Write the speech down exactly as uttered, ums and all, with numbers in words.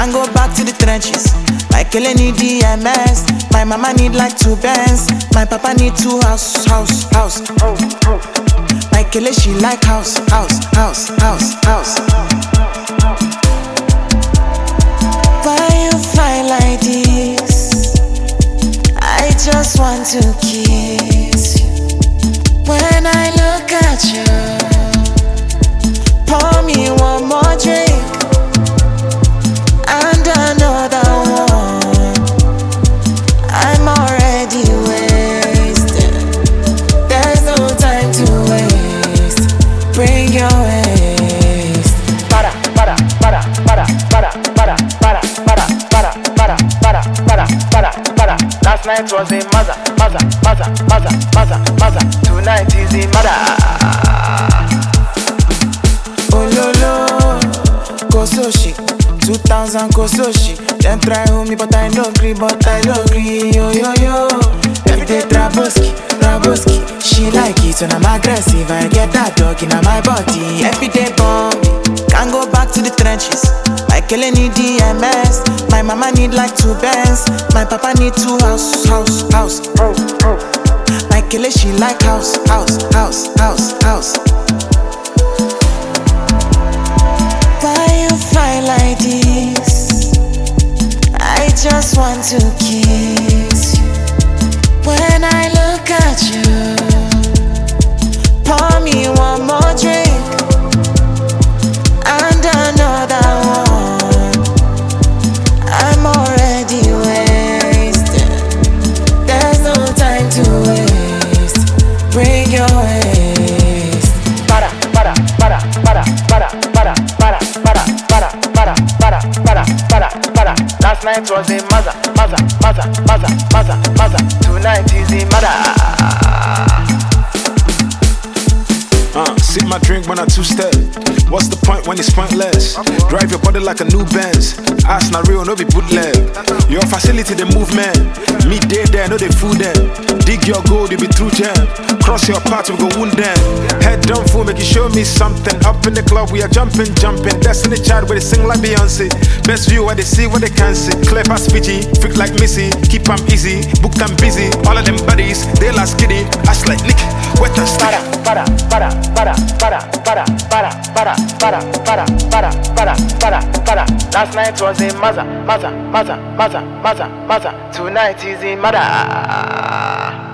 Can't go back to the trenches. My kele need D M S. My mama need like two bands. My papa need two house, house, house. My kele she like house, house, house, house, house. Why you fly like this? I just want to kiss you. When I look at you, pour me one more drink and another one. I'm already wasted. There's no time to waste. Bring your waist. Para, para, para, para, para, para, para, para, para, para, para, para, para, para. Last night was a maza, maza, maza, maza, maza, maza. Tonight is a mother. Oh lo lo, Kososhi, two thousand Kososhi. Then try hold me, but I no agree, but I no agree. Yo yo yo, everyday Traboski, Traboski. She like it when I'm aggressive. I get that dog in my body. Everyday bombi, can't go back to the trenches. My kele need D M S. My mama need like two bands. My papa need two house, house, house. My kele she like house, house, house, house, house. Why you fly like this? I just want to kiss you. When I look at you, pour me one more drink and another one. I'm already wasted. There's no time to waste. Bring your waist. Para, para, para, para, para, para, para, para, para, para, para, para, para, para. Last night was a maza, maza, maza, maza, maza, maza. Tonight is a mother. Uh, sip my drink when I two-step. What's the point when it's pointless? Drive your body like a new Benz. Ass not real, no be bootleg. Your facility, the movement. Me day there, no they fool them. Dig your gold, you be through jam. Cross your path, we go wound them. Head down, fool, make you show me something. Up in the club, we are jumping, jumping. Destiny child, where they sing like Beyonce. Best view, where they see what they can see. Clever as Fiji, freak like Missy. Keep them easy, book them busy. All of them buddies, they last kitty. Ass like Nick, wet and sticky. Para, para, para, para, para, para, para, para, para, para, para, para, para. Last night was a maza, maza, maza, maza, maza, maza. Tonight is a mother.